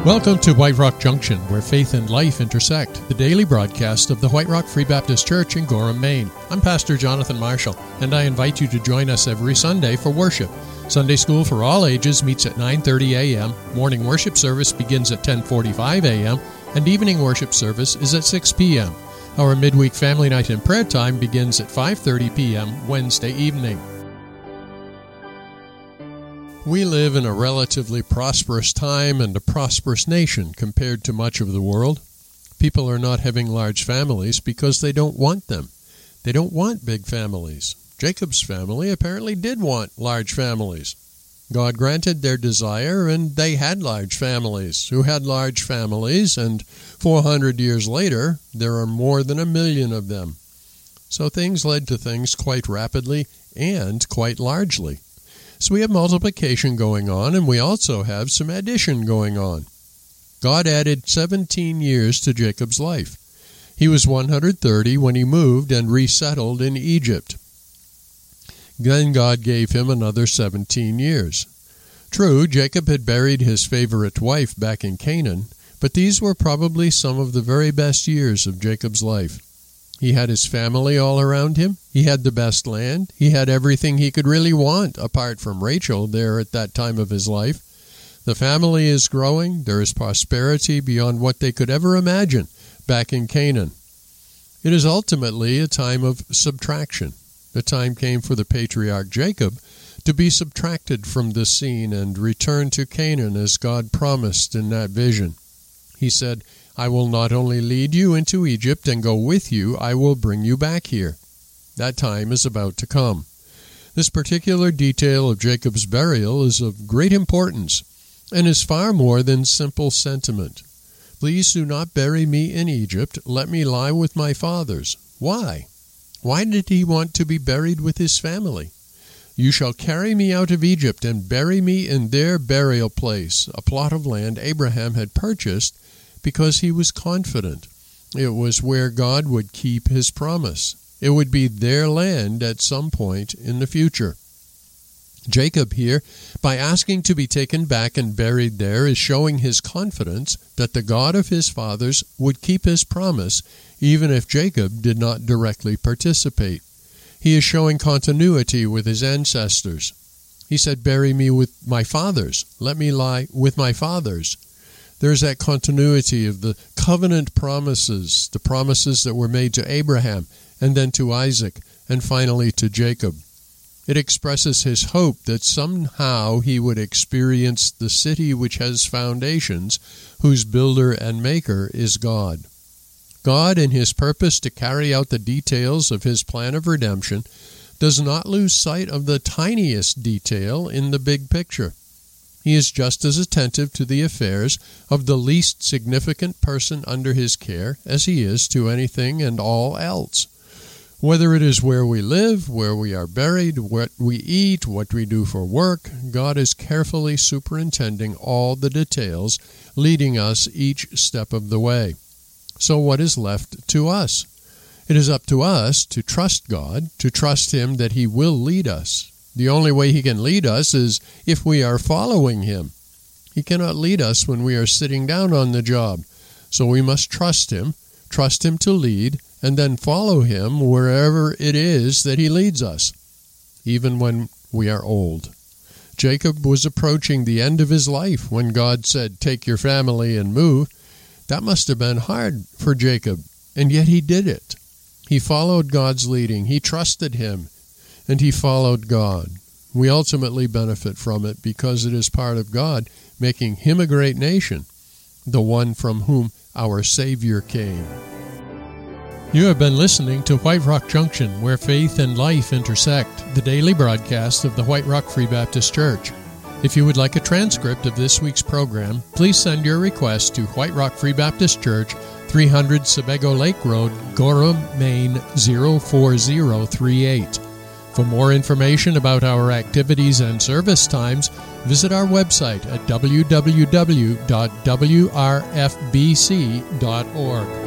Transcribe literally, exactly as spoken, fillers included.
Welcome to White Rock Junction, where faith and life intersect, the daily broadcast of the White Rock Free Baptist Church in Gorham, Maine. I'm Pastor Jonathan Marshall, and I invite you to join us every Sunday for worship. Sunday school for all ages meets at nine thirty a.m., morning worship service begins at ten forty-five a.m., and evening worship service is at six p.m. Our midweek family night and prayer time begins at five thirty p.m. Wednesday evening. We live in a relatively prosperous time and a prosperous nation compared to much of the world. People are not having large families because they don't want them. They don't want big families. Jacob's family apparently did want large families. God granted their desire, and they had large families, who had large families, and four hundred years later, there are more than a million of them. So things led to things quite rapidly and quite largely. So we have multiplication going on, and we also have some addition going on. God added seventeen years to Jacob's life. He was one hundred thirty when he moved and resettled in Egypt. Then God gave him another seventeen years. True, Jacob had buried his favorite wife back in Canaan, but these were probably some of the very best years of Jacob's life. He had his family all around him. He had the best land. He had everything he could really want, apart from Rachel there at that time of his life. The family is growing. There is prosperity beyond what they could ever imagine back in Canaan. It is ultimately a time of subtraction. The time came for the patriarch Jacob to be subtracted from the scene and return to Canaan as God promised in that vision. He said, I will not only lead you into Egypt and go with you, I will bring you back here. That time is about to come. This particular detail of Jacob's burial is of great importance and is far more than simple sentiment. Please do not bury me in Egypt. Let me lie with my fathers. Why? Why did he want to be buried with his family? You shall carry me out of Egypt and bury me in their burial place, a plot of land Abraham had purchased because he was confident. It was where God would keep his promise. It would be their land at some point in the future. Jacob here, by asking to be taken back and buried there, is showing his confidence that the God of his fathers would keep his promise, even if Jacob did not directly participate. He is showing continuity with his ancestors. He said, bury me with my fathers. Let me lie with my fathers. There's that continuity of the covenant promises, the promises that were made to Abraham, and then to Isaac, and finally to Jacob. It expresses his hope that somehow he would experience the city which has foundations, whose builder and maker is God. God, in his purpose to carry out the details of his plan of redemption, does not lose sight of the tiniest detail in the big picture. He is just as attentive to the affairs of the least significant person under his care as he is to anything and all else. Whether it is where we live, where we are buried, what we eat, what we do for work, God is carefully superintending all the details, leading us each step of the way. So what is left to us? It is up to us to trust God, to trust him that he will lead us. The only way he can lead us is if we are following him. He cannot lead us when we are sitting down on the job. So we must trust him, trust him to lead, and then follow him wherever it is that he leads us, even when we are old. Jacob was approaching the end of his life when God said, take your family and move. That must have been hard for Jacob, and yet he did it. He followed God's leading. He trusted him. And he followed God. We ultimately benefit from it because it is part of God making him a great nation, the one from whom our Savior came. You have been listening to White Rock Junction, where faith and life intersect, the daily broadcast of the White Rock Free Baptist Church. If you would like a transcript of this week's program, please send your request to White Rock Free Baptist Church, three hundred Sebago Lake Road, Gorham, Maine, zero four zero three eight. For more information about our activities and service times, visit our website at w w w dot w r f b c dot org.